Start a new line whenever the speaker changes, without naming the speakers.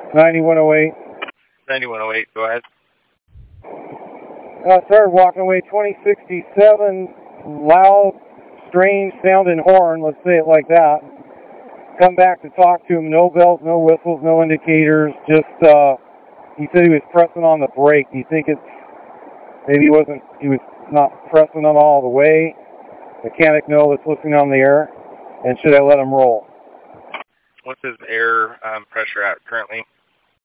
9108.
9108, go ahead.
I started walking away 2067, loud, strange sounding horn, let's say it like that. Come back to talk to him, no bells, no whistles, no indicators, just, he said he was pressing on the brake. Do you think it's, maybe he was not pressing them all the way? Mechanic no, that's listening on the air. And should I let him roll?
What's his air pressure at currently?